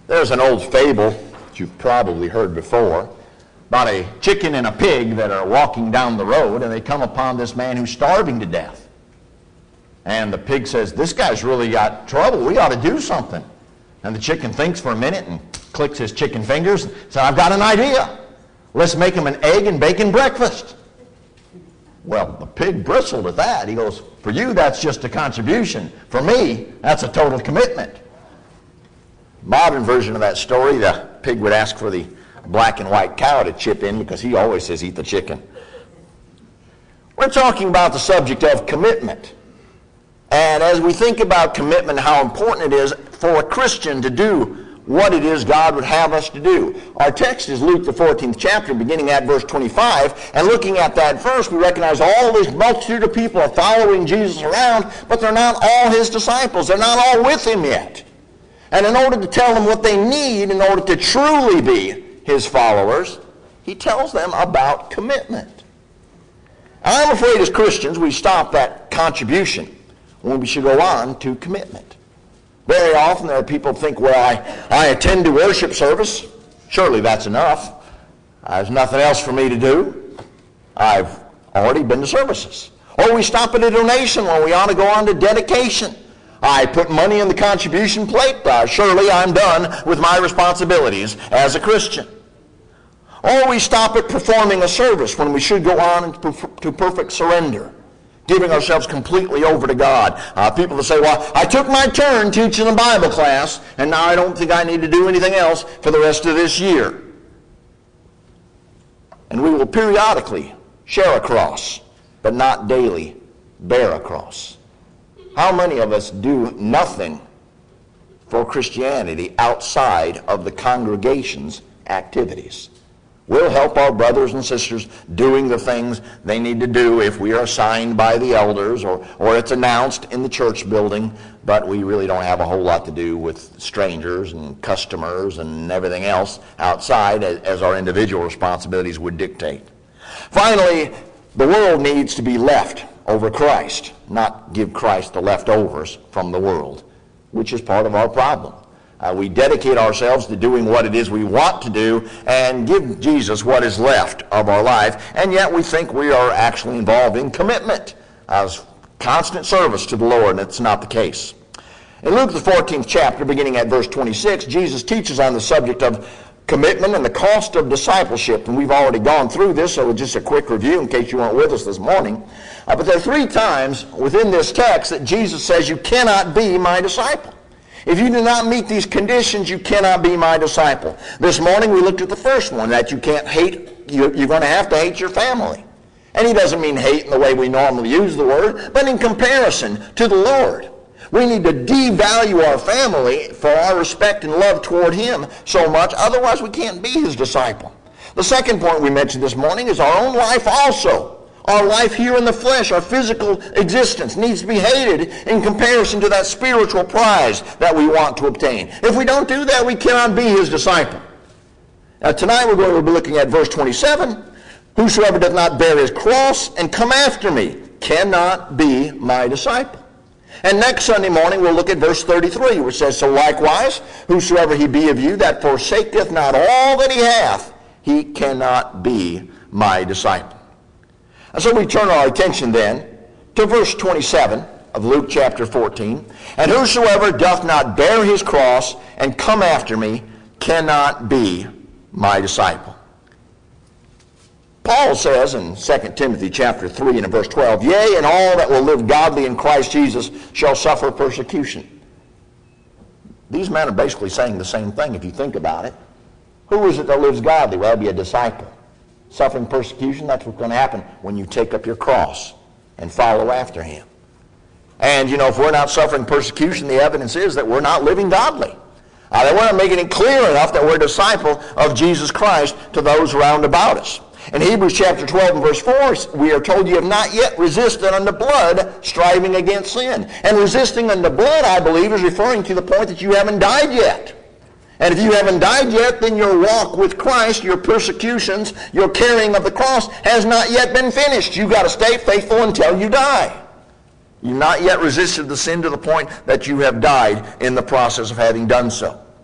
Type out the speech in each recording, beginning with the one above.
There's an old fable that you've probably heard before about a chicken and a pig that are walking down the road, and they come upon this man who's starving to death. And the pig says, "This guy's really got trouble. We ought to do something." And the chicken thinks for a minute and clicks his chicken fingers and says, "I've got an idea. Let's make him an egg and bacon breakfast." Well, the pig bristled at that. He goes, "For you, that's just a contribution. For me, that's a total commitment." Modern version of that story, the pig would ask for the black and white cow to chip in because he always says, "Eat the chicken." We're talking about the subject of commitment. And as we think about commitment, how important it is for a Christian to do what it is God would have us to do. Our text is Luke the 14th chapter, beginning at verse 25. And looking at that verse, we recognize all this multitude of people are following Jesus around, but they're not all his disciples. They're not all with him yet. And in order to tell them what they need in order to truly be his followers, he tells them about commitment. I'm afraid as Christians we stop at contribution when we should go on to commitment. Very often there are people who think, well, I attend to worship service. Surely that's enough. There's nothing else for me to do. I've already been to services. Or we stop at a donation when we ought to go on to dedication. I put money in the contribution plate. Surely I'm done with my responsibilities as a Christian. Or we stop at performing a service when we should go on to perfect surrender, giving ourselves completely over to God. People that say, well, I took my turn teaching a Bible class, and now I don't think I need to do anything else for the rest of this year. And we will periodically share a cross, but not daily bear a cross. How many of us do nothing for Christianity outside of the congregation's activities? We'll help our brothers and sisters doing the things they need to do if we are assigned by the elders or it's announced in the church building, but we really don't have a whole lot to do with strangers and customers and everything else outside as our individual responsibilities would dictate. Finally, the world needs to be left over Christ, not give Christ the leftovers from the world, which is part of our problem. We dedicate ourselves to doing what it is we want to do and give Jesus what is left of our life, and yet we think we are actually involved in commitment as constant service to the Lord, and it's not the case. In Luke the 14th chapter, beginning at verse 26, Jesus teaches on the subject of commitment and the cost of discipleship, and we've already gone through this, so just a quick review in case you weren't with us this morning. But there are 3 times within this text that Jesus says, you cannot be my disciple. If you do not meet these conditions, you cannot be my disciple. This morning we looked at the first one, that you can't hate, you're going to have to hate your family. And he doesn't mean hate in the way we normally use the word, but in comparison to the Lord. We need to devalue our family for our respect and love toward him so much, otherwise we can't be his disciple. The second point we mentioned this morning is our own life also. Our life here in the flesh, our physical existence, needs to be hated in comparison to that spiritual prize that we want to obtain. If we don't do that, we cannot be his disciple. Now tonight we're going to be looking at verse 27. Whosoever doth not bear his cross and come after me cannot be my disciple. And next Sunday morning we'll look at verse 33, which says, so likewise, whosoever he be of you that forsaketh not all that he hath, he cannot be my disciple. And so we turn our attention then to verse 27 of Luke chapter 14. And whosoever doth not bear his cross and come after me cannot be my disciple. Paul says in 2 Timothy chapter 3 and verse 12, yea, and all that will live godly in Christ Jesus shall suffer persecution. These men are basically saying the same thing if you think about it. Who is it that lives godly? Well, it'll be a disciple. Suffering persecution, that's what's going to happen when you take up your cross and follow after him. And, if we're not suffering persecution, the evidence is that we're not living godly. That we're not making it clear enough that we're a disciple of Jesus Christ to those round about us. In Hebrews chapter 12 and verse 4, we are told you have not yet resisted unto blood, striving against sin. And resisting unto blood, I believe, is referring to the point that you haven't died yet. And if you haven't died yet, then your walk with Christ, your persecutions, your carrying of the cross has not yet been finished. You've got to stay faithful until you die. You've not yet resisted the sin to the point that you have died in the process of having done so.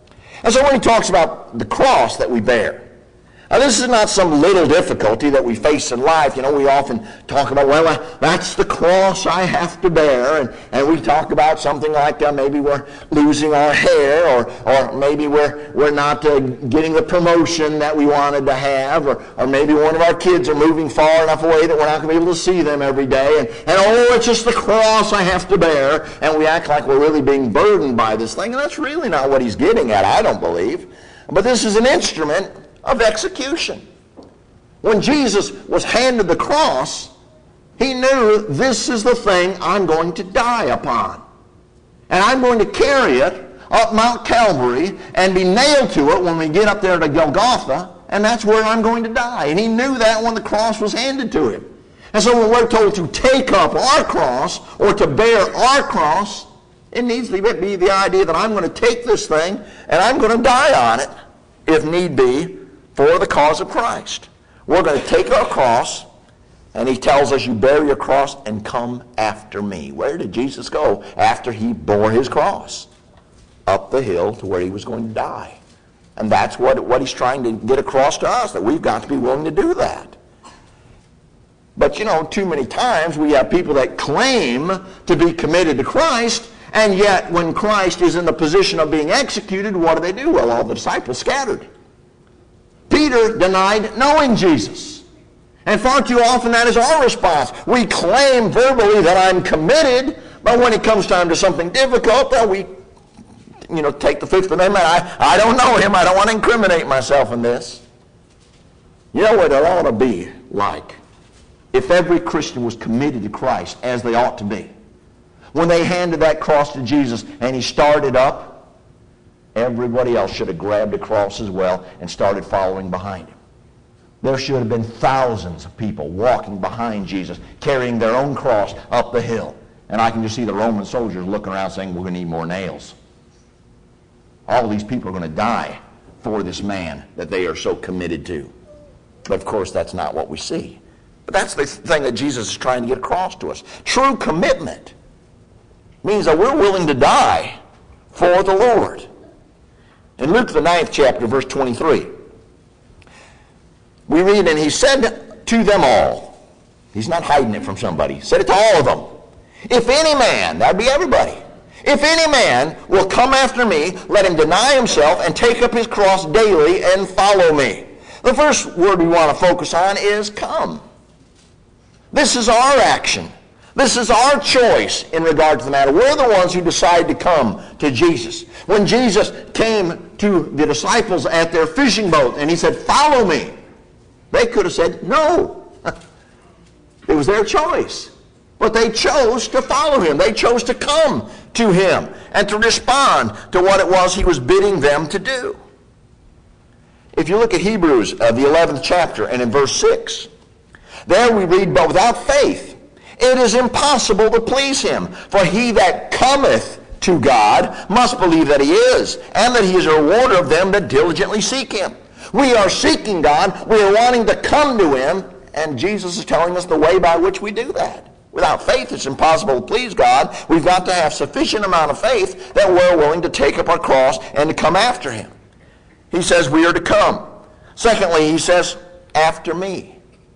And so when he talks about the cross that we bear, now, this is not some little difficulty that we face in life. You know, we often talk about, well, that's the cross I have to bear. And we talk about something like maybe we're losing our hair, or maybe we're not getting the promotion that we wanted to have, or maybe one of our kids are moving far enough away that we're not going to be able to see them every day. And oh, it's just the cross I have to bear. And we act like we're really being burdened by this thing. And that's really not what he's getting at, I don't believe. But this is an instrument of execution. When Jesus was handed the cross, he knew this is the thing I'm going to die upon. And I'm going to carry it up Mount Calvary and be nailed to it when we get up there to Golgotha, and that's where I'm going to die. And he knew that when the cross was handed to him. And so when we're told to take up our cross or to bear our cross, it needs to be the idea that I'm going to take this thing and I'm going to die on it, if need be, for the cause of Christ. We're going to take our cross, and he tells us, you bear your cross and come after me. Where did Jesus go after he bore his cross? Up the hill to where he was going to die. And that's what he's trying to get across to us, that we've got to be willing to do that. But you know, too many times we have people that claim to be committed to Christ, and yet when Christ is in the position of being executed, what do? Well, all the disciples scattered. Peter denied knowing Jesus. And far too often that is our response. We claim verbally that I'm committed, but when it comes time to something difficult, we take the Fifth Amendment. I don't know him. I don't want to incriminate myself in this. You know what it ought to be like if every Christian was committed to Christ as they ought to be. When they handed that cross to Jesus and he started up, everybody else should have grabbed a cross as well and started following behind him. There should have been thousands of people walking behind Jesus, carrying their own cross up the hill. And I can just see the Roman soldiers looking around saying, we're going to need more nails. All of these people are going to die for this man that they are so committed to. But of course, that's not what we see. But that's the thing that Jesus is trying to get across to us. True commitment means that we're willing to die for the Lord. In Luke, the 9th chapter, verse 23, we read, and he said to them all, he's not hiding it from somebody, he said it to all of them, if any man, that'd be everybody, if any man will come after me, let him deny himself and take up his cross daily and follow me. The first word we want to focus on is come. This is our action. This is our choice in regard to the matter. We're the ones who decide to come to Jesus. When Jesus came to the disciples at their fishing boat and he said, follow me, they could have said no. It was their choice. But they chose to follow him. They chose to come to him and to respond to what it was he was bidding them to do. If you look at Hebrews, the 11th chapter, and in verse 6, there we read, but without faith it is impossible to please him. For he that cometh to God must believe that he is, and that he is a rewarder of them that diligently seek him. We are seeking God. We are wanting to come to him, and Jesus is telling us the way by which we do that. Without faith, it's impossible to please God. We've got to have sufficient amount of faith that we're willing to take up our cross and to come after him. He says we are to come. Secondly, he says, after me.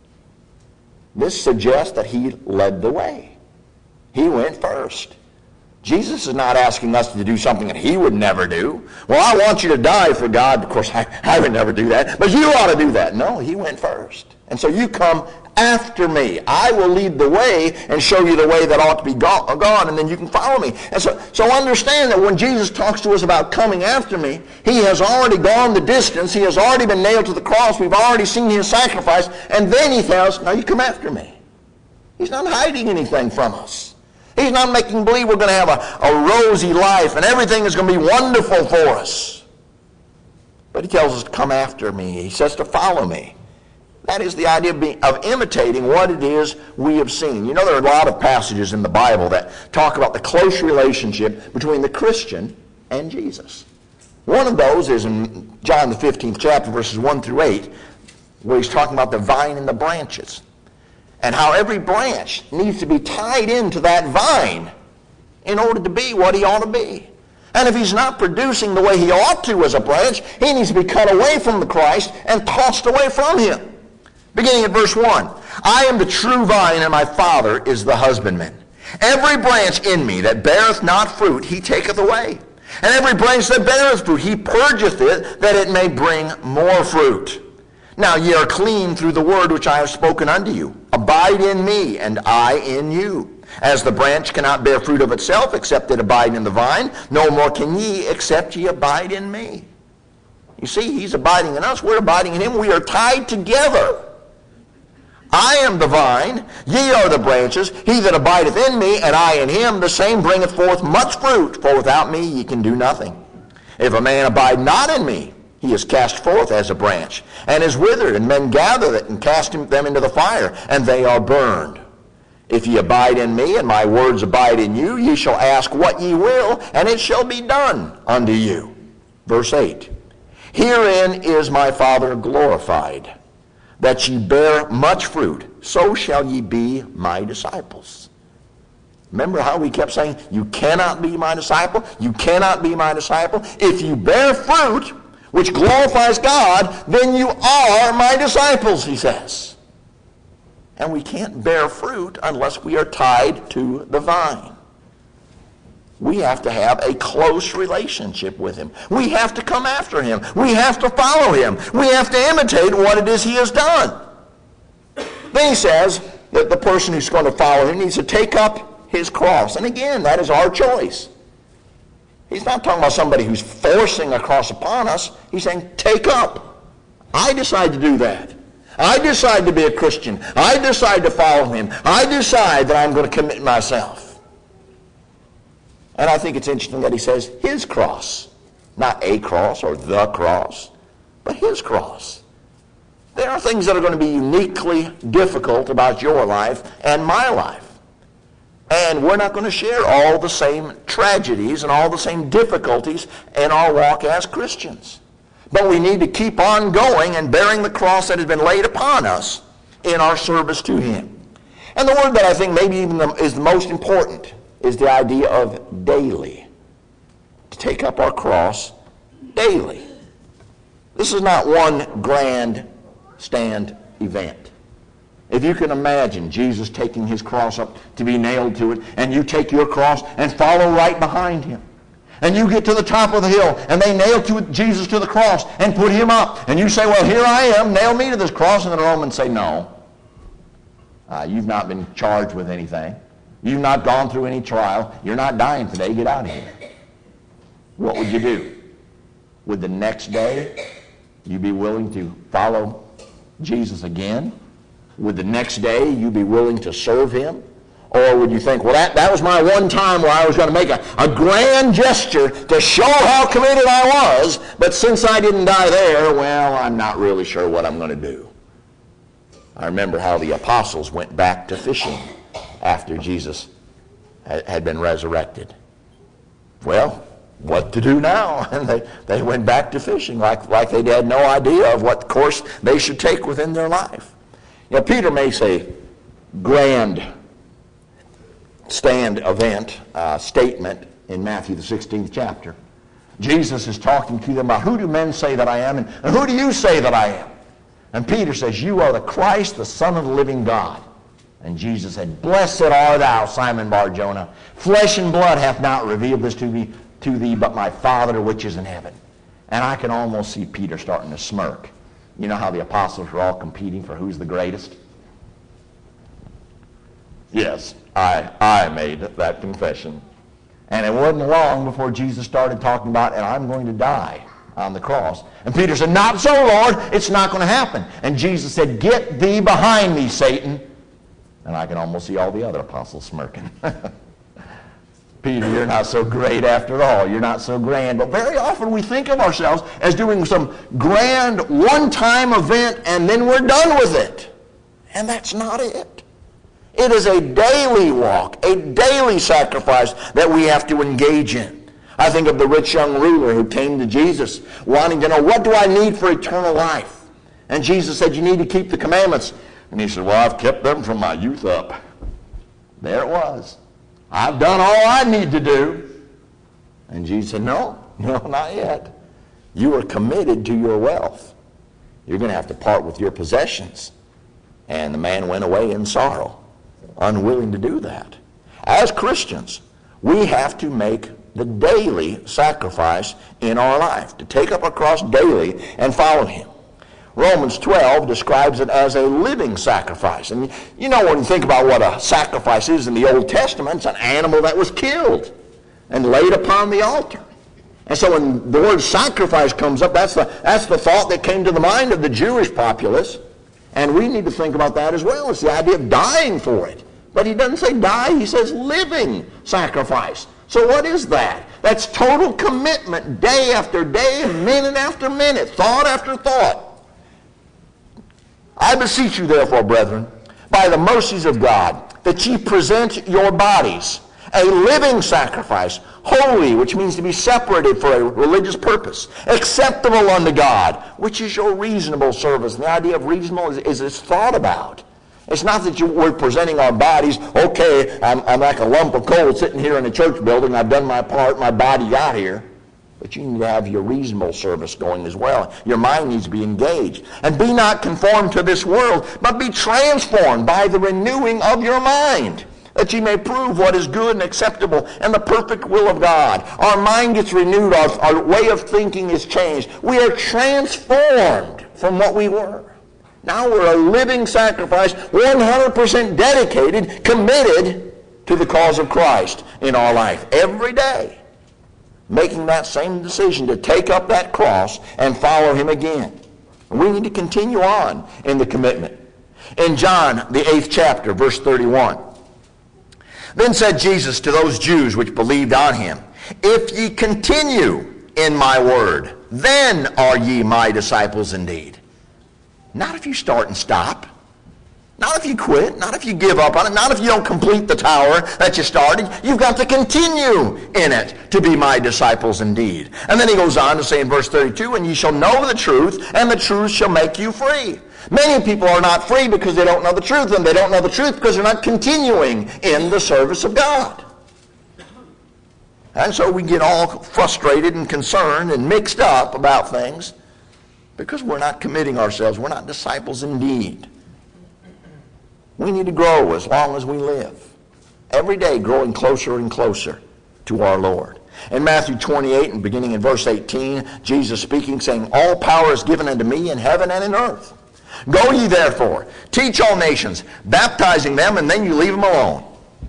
This suggests that he led the way. He went first. Jesus is not asking us to do something that he would never do. Well, I want you to die for God. Of course, I would never do that. But you ought to do that. No, he went first. And so you come after me. I will lead the way and show you the way that ought to be gone, and then you can follow me. And so understand that when Jesus talks to us about coming after me, he has already gone the distance. He has already been nailed to the cross. We've already seen his sacrifice. And then he tells us, now you come after me. He's not hiding anything from us. He's not making believe we're going to have a rosy life and everything is going to be wonderful for us. But he tells us to come after me. He says to follow me. That is the idea of imitating what it is we have seen. You know, there are a lot of passages in the Bible that talk about the close relationship between the Christian and Jesus. One of those is in John the 15th chapter, verses 1 through 8, where he's talking about the vine and the branches, and how every branch needs to be tied into that vine in order to be what he ought to be. And if he's not producing the way he ought to as a branch, he needs to be cut away from the Christ and tossed away from him. Beginning at verse 1. I am the true vine, and my Father is the husbandman. Every branch in me that beareth not fruit, he taketh away. And every branch that beareth fruit, he purgeth it, that it may bring more fruit. Now ye are clean through the word which I have spoken unto you. Abide in me, and I in you. As the branch cannot bear fruit of itself, except it abide in the vine, no more can ye, except ye abide in me. You see, he's abiding in us. We're abiding in him. We are tied together. I am the vine, ye are the branches. He that abideth in me, and I in him, the same bringeth forth much fruit. For without me ye can do nothing. If a man abide not in me, he is cast forth as a branch, and is withered, and men gather it, and cast them into the fire, and they are burned. If ye abide in me, and my words abide in you, ye shall ask what ye will, and it shall be done unto you. Verse 8. Herein is my Father glorified, that ye bear much fruit, so shall ye be my disciples. Remember how we kept saying, you cannot be my disciple, you cannot be my disciple. If you bear fruit, which glorifies God, then you are my disciples, he says. And we can't bear fruit unless we are tied to the vine. We have to have a close relationship with him. We have to come after him. We have to follow him. We have to imitate what it is he has done. Then he says that the person who's going to follow him needs to take up his cross. And again, that is our choice. He's not talking about somebody who's forcing a cross upon us. He's saying, take up. I decide to do that. I decide to be a Christian. I decide to follow him. I decide that I'm going to commit myself. And I think it's interesting that he says his cross. Not a cross or the cross, but his cross. There are things that are going to be uniquely difficult about your life and my life. And we're not going to share all the same tragedies and all the same difficulties in our walk as Christians. But we need to keep on going and bearing the cross that has been laid upon us in our service to him. And the word that I think maybe even is the most important is the idea of daily. To take up our cross daily. This is not one grand stand event. If you can imagine Jesus taking his cross up to be nailed to it, and you take your cross and follow right behind him. And you get to the top of the hill, and they nail Jesus to the cross and put him up. And you say, well, here I am, nail me to this cross. And the Romans say, no. You've not been charged with anything. You've not gone through any trial. You're not dying today. Get out of here. What would you do? Would the next day you be willing to follow Jesus again? Would the next day you be willing to serve him? Or would you think, well, that was my one time where I was going to make a grand gesture to show how committed I was, but since I didn't die there, well, I'm not really sure what I'm going to do. I remember how the apostles went back to fishing after Jesus had been resurrected. Well, what to do now? And they went back to fishing like they had no idea of what course they should take within their life. You know, Peter makes a grand stand event statement in Matthew the 16th chapter. Jesus is talking to them about, who do men say that I am, and who do you say that I am? And Peter says, you are the Christ, the Son of the living God. And Jesus said, blessed art thou, Simon Bar-Jonah. Flesh and blood hath not revealed this to thee, but my Father which is in heaven. And I can almost see Peter starting to smirk. You know how the apostles were all competing for who's the greatest? Yes, I made that confession. And it wasn't long before Jesus started talking about, and I'm going to die on the cross. And Peter said, not so, Lord, it's not going to happen. And Jesus said, get thee behind me, Satan. And I can almost see all the other apostles smirking. Peter, you're not so great after all. You're not so grand. But very often we think of ourselves as doing some grand one-time event and then we're done with it. And that's not it. It is a daily walk, a daily sacrifice that we have to engage in. I think of the rich young ruler who came to Jesus wanting to know, what do I need for eternal life? And Jesus said, you need to keep the commandments. And he said, well, I've kept them from my youth up. There it was. I've done all I need to do. And Jesus said, no, not yet. You are committed to your wealth. You're going to have to part with your possessions. And the man went away in sorrow, unwilling to do that. As Christians, we have to make the daily sacrifice in our life, to take up our cross daily and follow him. Romans 12 describes it as a living sacrifice. And you know, when you think about what a sacrifice is in the Old Testament, it's an animal that was killed and laid upon the altar. And so when the word sacrifice comes up, that's the thought that came to the mind of the Jewish populace. And we need to think about that as well. It's the idea of dying for it. But he doesn't say die, he says living sacrifice. So what is that? That's total commitment, day after day, minute after minute, thought after thought. I beseech you, therefore, brethren, by the mercies of God, that ye present your bodies a living sacrifice, holy, which means to be separated for a religious purpose, acceptable unto God, which is your reasonable service. And the idea of reasonable is it's thought about. It's not that we're presenting our bodies, okay, I'm like a lump of coal sitting here in a church building, I've done my part, my body got here. But you need to have your reasonable service going as well. Your mind needs to be engaged. And be not conformed to this world, but be transformed by the renewing of your mind, that ye may prove what is good and acceptable and the perfect will of God. Our mind gets renewed. Our way of thinking is changed. We are transformed from what we were. Now we're a living sacrifice, 100% dedicated, committed to the cause of Christ in our life every day, making that same decision to take up that cross and follow him again. We need to continue on in the commitment. In John, the 8th chapter, verse 31, then said Jesus to those Jews which believed on him, if ye continue in my word, then are ye my disciples indeed. Not if you start and stop. Not if you quit. Not if you give up on it. Not if you don't complete the tower that you started. You've got to continue in it to be my disciples indeed. And then he goes on to say in verse 32, and ye shall know the truth, and the truth shall make you free. Many people are not free because they don't know the truth, and they don't know the truth because they're not continuing in the service of God. And so we get all frustrated and concerned and mixed up about things because we're not committing ourselves. We're not disciples indeed. We need to grow as long as we live. Every day growing closer and closer to our Lord. In Matthew 28 and beginning in verse 18, Jesus speaking, saying, all power is given unto me in heaven and in earth. Go ye therefore, teach all nations, baptizing them, and then you leave them alone.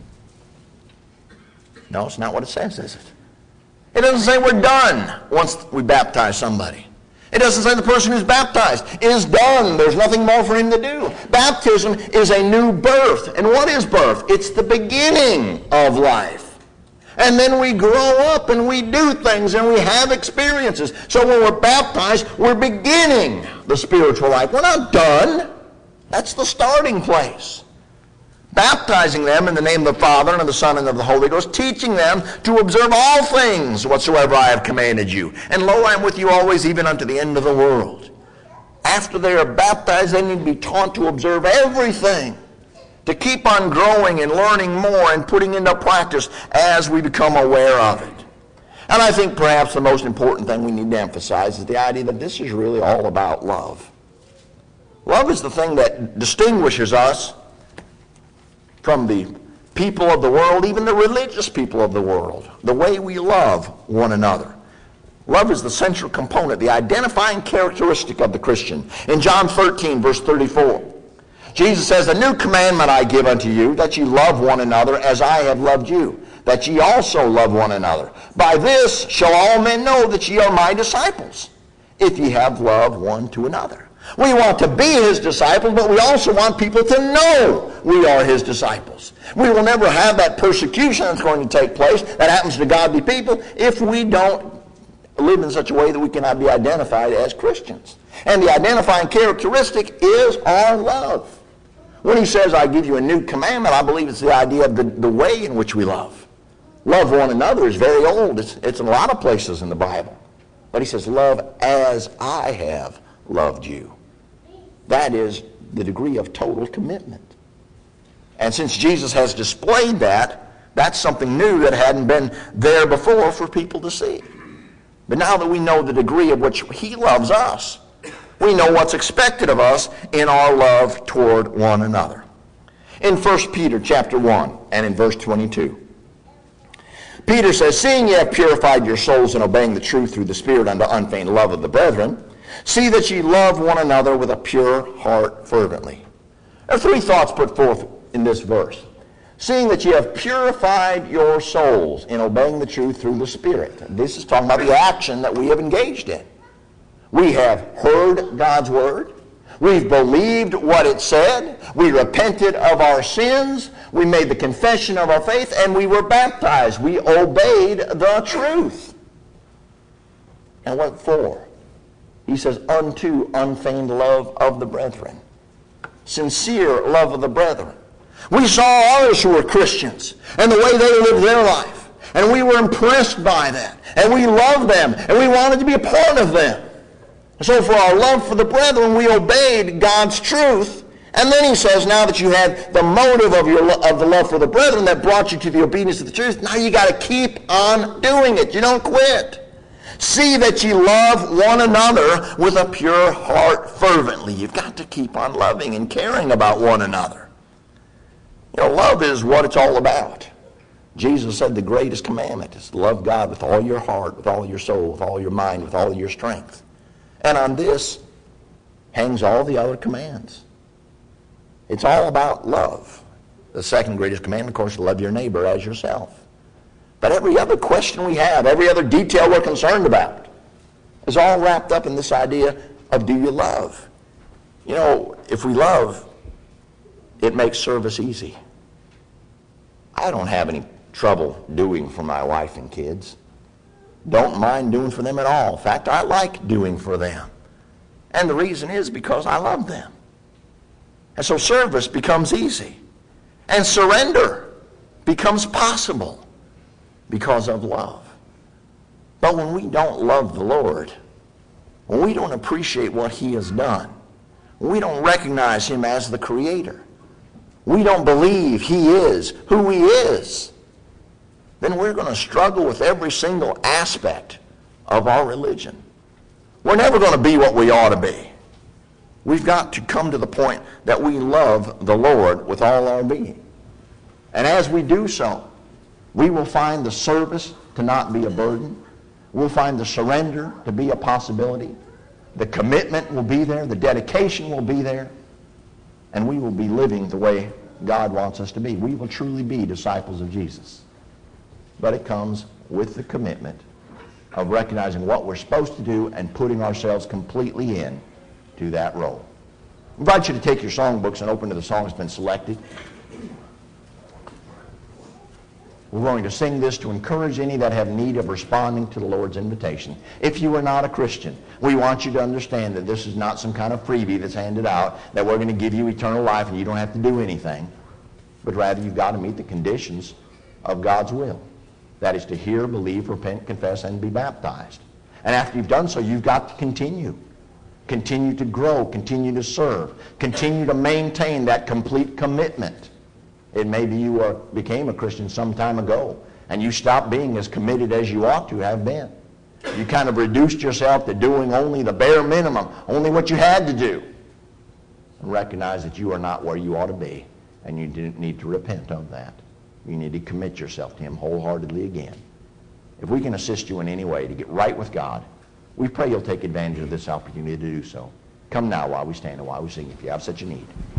No, it's not what it says, is it? It doesn't say we're done once we baptize somebody. It doesn't say the person who's baptized is done. There's nothing more for him to do. Baptism is a new birth. And what is birth? It's the beginning of life. And then we grow up and we do things and we have experiences. So when we're baptized, we're beginning the spiritual life. We're not done. That's the starting place. Baptizing them in the name of the Father and of the Son and of the Holy Ghost, teaching them to observe all things whatsoever I have commanded you. And lo, I am with you always, even unto the end of the world. After they are baptized, they need to be taught to observe everything, to keep on growing and learning more and putting into practice as we become aware of it. And I think perhaps the most important thing we need to emphasize is the idea that this is really all about love. Love is the thing that distinguishes us from the people of the world, even the religious people of the world, the way we love one another. Love is the central component, the identifying characteristic of the Christian. In John 13, verse 34, Jesus says, a new commandment I give unto you, that ye love one another as I have loved you, that ye also love one another. By this shall all men know that ye are my disciples, if ye have love one to another. We want to be his disciples, but we also want people to know we are his disciples. We will never have that persecution that's going to take place that happens to godly people if we don't live in such a way that we cannot be identified as Christians. And the identifying characteristic is our love. When he says, I give you a new commandment, I believe it's the idea of the way in which we love. Love one another is very old. It's in a lot of places in the Bible. But he says, love as I have loved you. That is the degree of total commitment. And since Jesus has displayed that That's something new that hadn't been there before for people to see. But now that we know the degree of which he loves us, we know what's expected of us in our love toward one another. In 1 Peter chapter 1 and in verse 22, Peter says, "Seeing ye have purified your souls in obeying the truth through the Spirit unto unfeigned love of the brethren, see that ye love one another with a pure heart fervently." There are three thoughts put forth in this verse. Seeing that ye have purified your souls in obeying the truth through the Spirit. This is talking about the action that we have engaged in. We have heard God's word. We've believed what it said. We repented of our sins. We made the confession of our faith, and we were baptized. We obeyed the truth. And what for? He says, unto unfeigned love of the brethren. Sincere love of the brethren. We saw others who were Christians and the way they lived their life. And we were impressed by that. And we loved them. And we wanted to be a part of them. So for our love for the brethren, we obeyed God's truth. And then he says, now that you had the motive of the love for the brethren that brought you to the obedience of the truth, now you got to keep on doing it. You don't quit. See that ye love one another with a pure heart fervently. You've got to keep on loving and caring about one another. You know, love is what it's all about. Jesus said the greatest commandment is to love God with all your heart, with all your soul, with all your mind, with all your strength. And on this hangs all the other commands. It's all about love. The second greatest commandment, of course, is to love your neighbor as yourself. But every other question we have, every other detail we're concerned about, is all wrapped up in this idea of do you love? You know, if we love, it makes service easy. I don't have any trouble doing for my wife and kids. Don't mind doing for them at all. In fact, I like doing for them. And the reason is because I love them. And so service becomes easy. And surrender becomes possible because of love. But when we don't love the Lord, when we don't appreciate what he has done, when we don't recognize him as the Creator, we don't believe he is who he is, then we're going to struggle with every single aspect of our religion. We're never going to be what we ought to be. We've got to come to the point that we love the Lord with all our being. And as we do so, we will find the service to not be a burden. We'll find the surrender to be a possibility. The commitment will be there. The dedication will be there. And we will be living the way God wants us to be. We will truly be disciples of Jesus. But it comes with the commitment of recognizing what we're supposed to do and putting ourselves completely in to that role. I invite you to take your songbooks and open to the song that's been selected. We're going to sing this to encourage any that have need of responding to the Lord's invitation. If you are not a Christian, we want you to understand that this is not some kind of freebie that's handed out, that we're going to give you eternal life and you don't have to do anything, but rather you've got to meet the conditions of God's will. That is to hear, believe, repent, confess, and be baptized. And after you've done so, you've got to continue. Continue to grow, continue to serve, continue to maintain that complete commitment. It may be you became a Christian some time ago, and you stopped being as committed as you ought to have been. You kind of reduced yourself to doing only the bare minimum, only what you had to do. And recognize that you are not where you ought to be, and you need to repent of that. You need to commit yourself to him wholeheartedly again. If we can assist you in any way to get right with God, we pray you'll take advantage of this opportunity to do so. Come now while we stand and while we sing if you have such a need.